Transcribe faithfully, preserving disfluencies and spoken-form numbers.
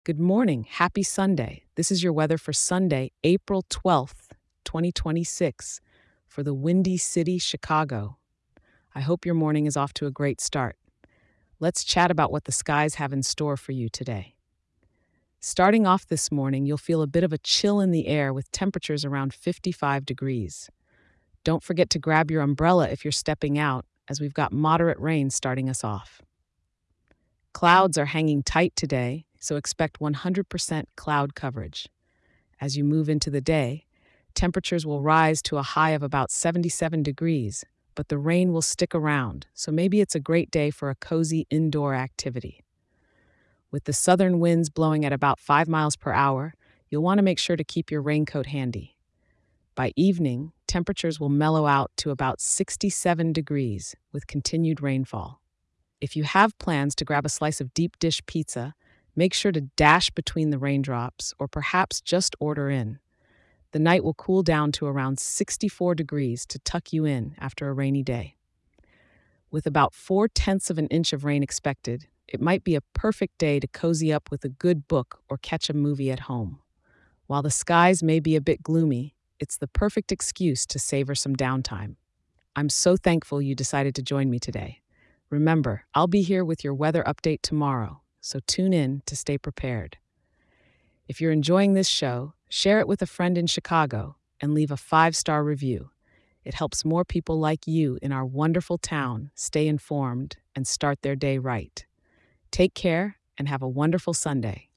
Good morning. Happy Sunday. This is your weather for Sunday, April twelfth, twenty twenty-six, for the Windy City, Chicago. I hope your morning is off to a great start. Let's chat about what the skies have in store for you today. Starting off this morning, you'll feel a bit of a chill in the air with temperatures around fifty-five degrees. Don't forget to grab your umbrella if you're stepping out, as we've got moderate rain starting us off. Clouds are hanging tight today, so expect one hundred percent cloud coverage. As you move into the day, temperatures will rise to a high of about seventy-seven degrees, but the rain will stick around, so maybe it's a great day for a cozy indoor activity. With the southern winds blowing at about five miles per hour, you'll want to make sure to keep your raincoat handy. By evening, temperatures will mellow out to about sixty-seven degrees with continued rainfall. If you have plans to grab a slice of deep dish pizza, make sure to dash between the raindrops or perhaps just order in. The night will cool down to around sixty-four degrees to tuck you in after a rainy day. With about four tenths of an inch of rain expected, it might be a perfect day to cozy up with a good book or catch a movie at home. While the skies may be a bit gloomy, it's the perfect excuse to savor some downtime. I'm so thankful you decided to join me today. Remember, I'll be here with your weather update tomorrow, so tune in to stay prepared. If you're enjoying this show, share it with a friend in Chicago and leave a five-star review. It helps more people like you in our wonderful town stay informed and start their day right. Take care and have a wonderful Sunday.